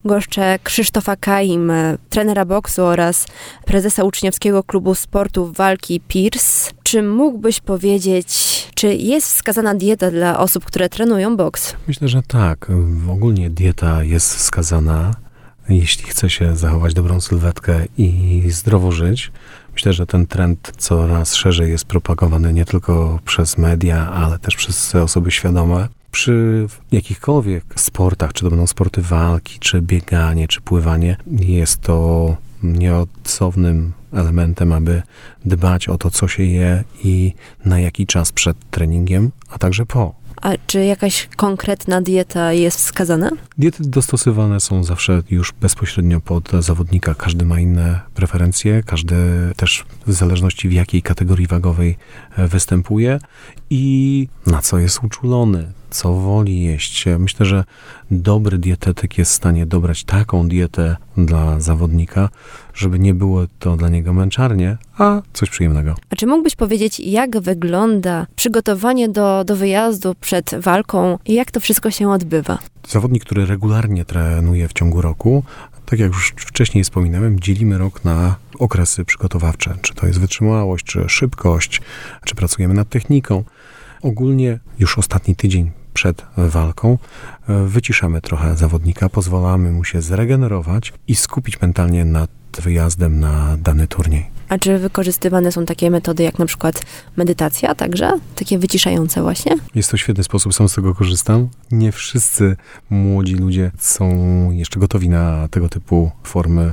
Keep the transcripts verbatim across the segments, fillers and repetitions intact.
goszczę Krzysztofa Kaim, trenera boksu oraz prezesa uczniowskiego klubu sportu walki Pierce. Czy mógłbyś powiedzieć, czy jest wskazana dieta dla osób, które trenują boks? Myślę, że tak. Ogólnie dieta jest wskazana, jeśli chce się zachować dobrą sylwetkę i zdrowo żyć. Myślę, że ten trend coraz szerzej jest propagowany nie tylko przez media, ale też przez osoby świadome. Przy jakichkolwiek sportach, czy to będą sporty walki, czy bieganie, czy pływanie, jest to nieodzownym elementem, aby dbać o to, co się je i na jaki czas przed treningiem, a także po. A czy jakaś konkretna dieta jest wskazana? Diety dostosowane są zawsze już bezpośrednio pod zawodnika. Każdy ma inne preferencje, każdy też w zależności w jakiej kategorii wagowej występuje i na co jest uczulony, co woli jeść. Myślę, że dobry dietetyk jest w stanie dobrać taką dietę dla zawodnika, żeby nie było to dla niego męczarnie, a coś przyjemnego. A czy mógłbyś powiedzieć, jak wygląda przygotowanie do, do wyjazdu przed walką i jak to wszystko się odbywa? Zawodnik, który regularnie trenuje w ciągu roku, tak jak już wcześniej wspominałem, dzielimy rok na okresy przygotowawcze. Czy to jest wytrzymałość, czy szybkość, czy pracujemy nad techniką. Ogólnie już ostatni tydzień przed walką wyciszamy trochę zawodnika, pozwalamy mu się zregenerować i skupić mentalnie nad wyjazdem na dany turniej. A czy wykorzystywane są takie metody jak na przykład medytacja także? Takie wyciszające właśnie? Jest to świetny sposób, sam z tego korzystam. Nie wszyscy młodzi ludzie są jeszcze gotowi na tego typu formy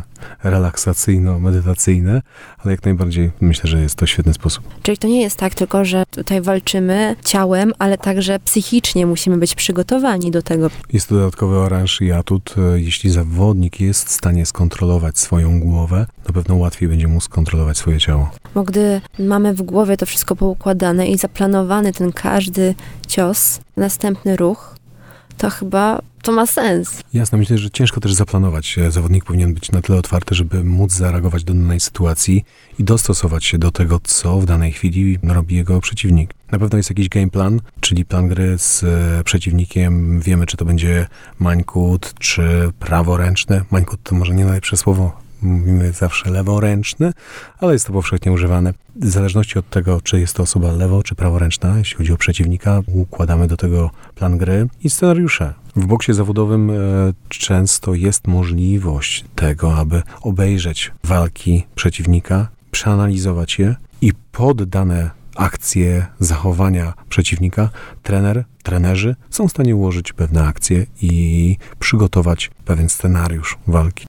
relaksacyjno-medytacyjne, ale jak najbardziej myślę, że jest to świetny sposób. Czyli to nie jest tak tylko, że tutaj walczymy ciałem, ale także psychicznie musimy być przygotowani do tego. Jest to dodatkowy oręż i atut. Jeśli zawodnik jest w stanie skontrolować swoją głowę, na pewno łatwiej będzie mu skontrolować swoje ciało. Bo gdy mamy w głowie to wszystko poukładane i zaplanowany ten każdy cios, następny ruch, to chyba to ma sens. Jasne, myślę, że ciężko też zaplanować. Zawodnik powinien być na tyle otwarty, żeby móc zareagować do danej sytuacji i dostosować się do tego, co w danej chwili robi jego przeciwnik. Na pewno jest jakiś game plan, czyli plan gry z przeciwnikiem. Wiemy, czy to będzie mańkut, czy praworęczny. Mańkut to może nie najlepsze słowo. Mówimy zawsze leworęczny, ale jest to powszechnie używane. W zależności od tego, czy jest to osoba lewo- czy praworęczna, jeśli chodzi o przeciwnika, układamy do tego plan gry i scenariusze. W boksie zawodowym e, często jest możliwość tego, aby obejrzeć walki przeciwnika, przeanalizować je i pod dane akcje, zachowania przeciwnika, trener, trenerzy są w stanie ułożyć pewne akcje i przygotować pewien scenariusz walki.